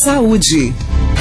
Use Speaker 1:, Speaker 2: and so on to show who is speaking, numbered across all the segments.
Speaker 1: Saúde.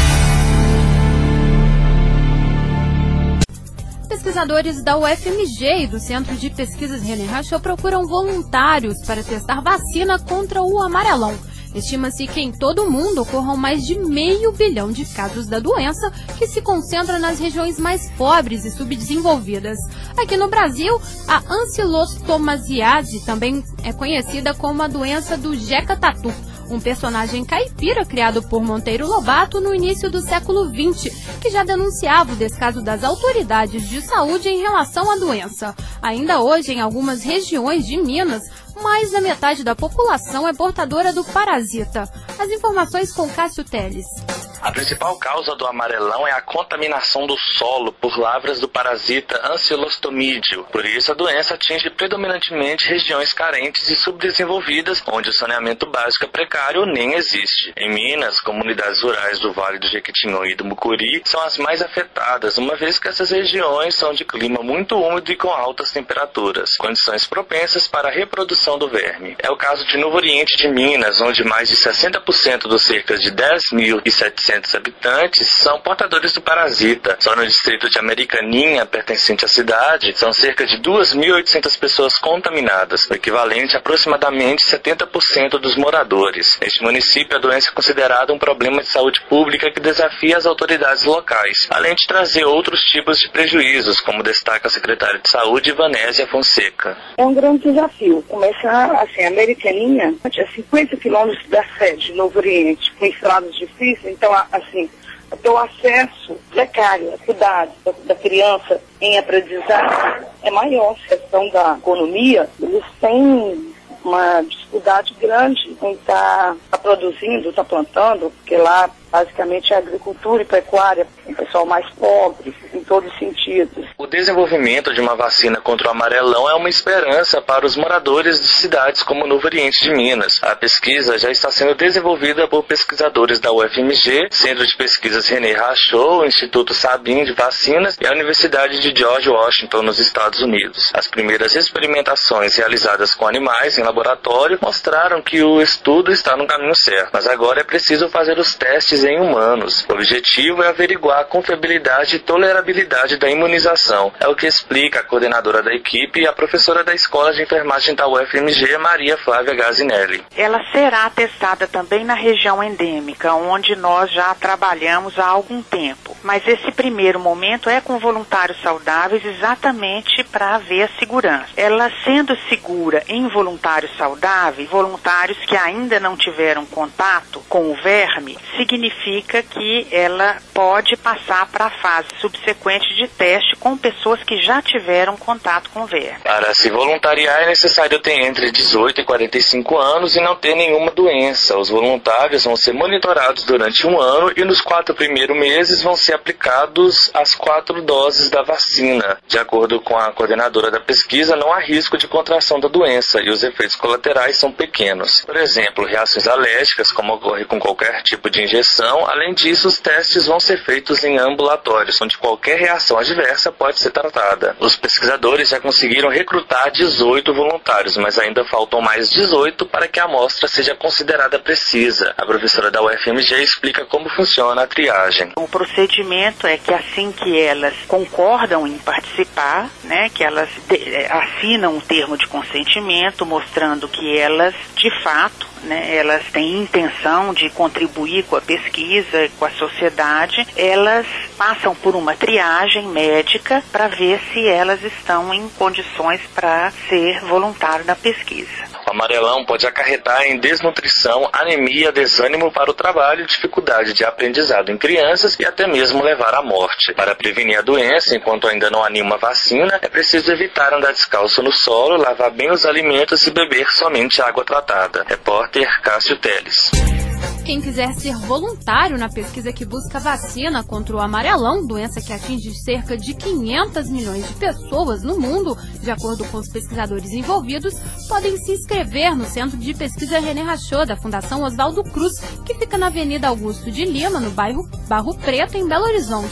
Speaker 2: Pesquisadores da UFMG e do Centro de Pesquisas René Rachou procuram voluntários para testar vacina contra o amarelão. Estima-se que em todo o mundo ocorram mais de 500 milhões de casos da doença, que se concentra nas regiões mais pobres e subdesenvolvidas. Aqui no Brasil, a ancilostomasiase também é conhecida como a doença do Jeca Tatu, um personagem caipira criado por Monteiro Lobato no início do século XX, que já denunciava o descaso das autoridades de saúde em relação à doença. Ainda hoje, em algumas regiões de Minas, mais da metade da população é portadora do parasita. As informações com Cássio Teles.
Speaker 3: A principal causa do amarelão é a contaminação do solo por lavras do parasita Ancilostomídeo. Por isso, a doença atinge predominantemente regiões carentes e subdesenvolvidas, onde o saneamento básico é precário ou nem existe. Em Minas, comunidades rurais do Vale do Jequitinhonha e do Mucuri são as mais afetadas, uma vez que essas regiões são de clima muito úmido e com altas temperaturas, condições propensas para a reprodução do verme. É o caso de Novo Oriente de Minas, onde mais de 60% dos cerca de 10.700 habitantes são portadores do parasita. Só no distrito de Americaninha, pertencente à cidade, são cerca de 2.800 pessoas contaminadas, o equivalente a aproximadamente 70% dos moradores. Neste município, a doença é considerada um problema de saúde pública que desafia as autoridades locais, além de trazer outros tipos de prejuízos, como destaca a secretária de Saúde, Ivanésia Fonseca.
Speaker 4: É um grande desafio. Começar, assim, a Americaninha, a 50 quilômetros da sede de Novo Oriente, com estradas difíceis, então, assim, o acesso precário, a cuidado da criança em aprendizagem é maior. A questão da economia, eles têm uma dificuldade grande em estar produzindo, estar plantando, porque lá basicamente é agricultura e pecuária, o pessoal mais pobre, em todos os sentidos.
Speaker 3: O desenvolvimento de uma vacina contra o amarelão é uma esperança para os moradores de cidades como Novo Oriente de Minas. A pesquisa já está sendo desenvolvida por pesquisadores da UFMG, Centro de Pesquisas René Rachou, Instituto Sabin de Vacinas e a Universidade de George Washington, nos Estados Unidos. As primeiras experimentações realizadas com animais em laboratório mostraram que o estudo está no caminho certo, mas agora é preciso fazer os testes em humanos. O objetivo é averiguar a confiabilidade e tolerabilidade da imunização. É o que explica a coordenadora da equipe e a professora da Escola de Enfermagem da UFMG, Maria Flávia Gazinelli.
Speaker 5: Ela será testada também na região endêmica, onde nós já trabalhamos há algum tempo. Mas esse primeiro momento é com voluntários saudáveis, exatamente para ver a segurança. Ela sendo segura em voluntários saudáveis, voluntários que ainda não tiveram contato com o verme, significa que ela pode passar para a fase subsequente de teste com pessoas que já tiveram contato com o verme.
Speaker 3: Para se voluntariar é necessário ter entre 18 e 45 anos e não ter nenhuma doença. Os voluntários vão ser monitorados durante um ano e nos 4 primeiros meses vão ser aplicados as 4 doses da vacina. De acordo com a coordenadora da pesquisa, não há risco de contração da doença e os efeitos colaterais são pequenos. Por exemplo, reações alérgicas, como ocorre com qualquer tipo de injeção. Além disso, os testes vão ser feitos em ambulatórios, onde qualquer reação adversa pode ser tratada. Os pesquisadores já conseguiram recrutar 18 voluntários, mas ainda faltam mais 18 para que a amostra seja considerada precisa. A professora da UFMG explica como funciona a triagem.
Speaker 5: O procedimento é que assim que elas concordam em participar, que elas assinam um termo de consentimento, mostrando que elas, de fato, elas têm intenção de contribuir com a pesquisa, com a sociedade, elas passam por uma triagem médica para ver se elas estão em condições para ser voluntário na pesquisa.
Speaker 3: O amarelão pode acarretar em desnutrição, anemia, desânimo para o trabalho, dificuldade de aprendizado em crianças e até mesmo levar à morte. Para prevenir a doença, enquanto ainda não há nenhuma vacina, é preciso evitar andar descalço no solo, lavar bem os alimentos e beber somente água tratada. Repórter Cássio Teles.
Speaker 2: Quem quiser ser voluntário na pesquisa que busca vacina contra o amarelão, doença que atinge cerca de 500 milhões de pessoas no mundo, de acordo com os pesquisadores envolvidos, podem se inscrever no Centro de Pesquisa René Rachou, da Fundação Oswaldo Cruz, que fica na Avenida Augusto de Lima, no bairro Barro Preto, em Belo Horizonte.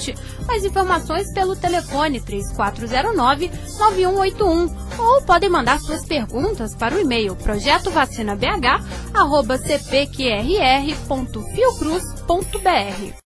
Speaker 2: Mais informações pelo telefone 3409-9181 ou podem mandar suas perguntas para o e-mail projetovacinabh@cpqrr.fiocruz.br.